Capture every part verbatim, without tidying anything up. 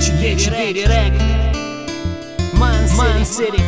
четыре рэк, Ман Сити.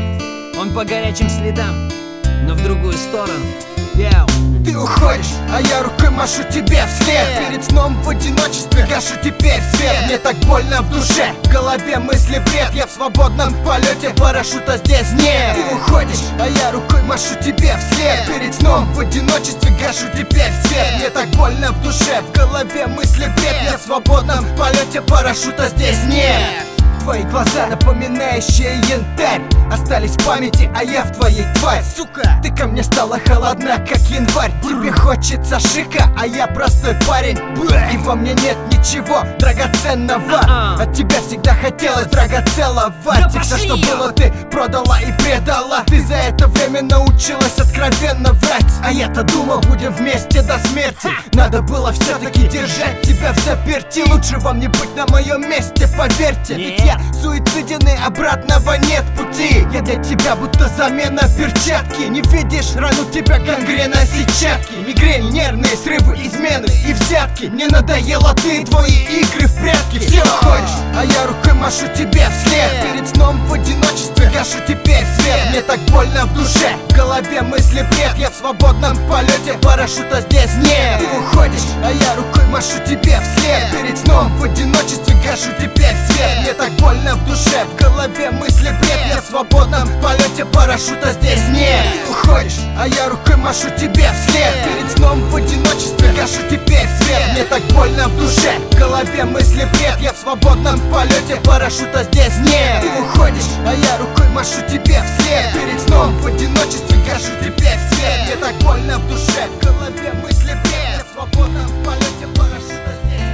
Он по горячим следам, но в другую сторону. Яу. Ты уходишь, а я рукой машу тебе вслед. Перед сном в одиночестве гашу теперь свет. Мне так больно в душе, в голове мысли бред. Я в свободном полете, парашюта здесь нет. Ты уходишь, а я рукой машу тебе вслед. Перед сном в одиночестве гашу теперь свет. Мне так больно в душе, в голове мысли бред. Я в свободном полете, парашюта здесь нет. Твои глаза, напоминающие янтарь, остались в памяти, а я в твоей, тварь. Сука, ты ко мне стала холодна, как январь. Тебе хочется шика, а я простой парень. И во мне нет ничего драгоценного. От тебя всегда хотелось драгоцеловать. И все, что было, ты продала и предала. Ты за это время научилась откровенно врать. А я-то думал, будем вместе до смерти. Надо было все-таки держать тебя в заперти. Лучше вам не быть на моем месте, поверьте. Ведь я суициден и обратного нет пути. Я для тебя будто замена перчатки. Не видишь, рану тебя гангрена, сетчатки. Мигрень, нервные срывы, измены и взятки. Мне надоело ты, твои игры в прятки. Все уходишь, а я рукой машу тебе вслед. Перед сном в одиночестве гашу теперь свет. Мне так больно в душе, в голове мысли бред. Я в свободном полете, парашюта здесь нет. Ты уходишь, а я рукой машу тебе вслед. Перед сном в одиночестве гашу теперь свет. Мне так больно в душе, в голове мысли бред. Я в свободном полете, парашюта здесь нет. Ты уходишь, а я рукой машу тебе вслед. Перед сном в одиночестве гашу теперь свет. Мне так больно в душе, в голове мысли бред. Я в свободном полете, парашюта здесь нет. Ты уходишь, а я рукой машу тебе вслед. Перед сном в одиночестве гашу теперь свет. Мне так больно в душе, в голове мысли бред. Я в свободном полете, парашюта здесь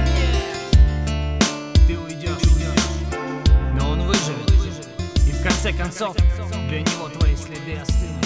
нет. Ты уйдешь, но он выживет. И в конце концов, для него твои следы остынут.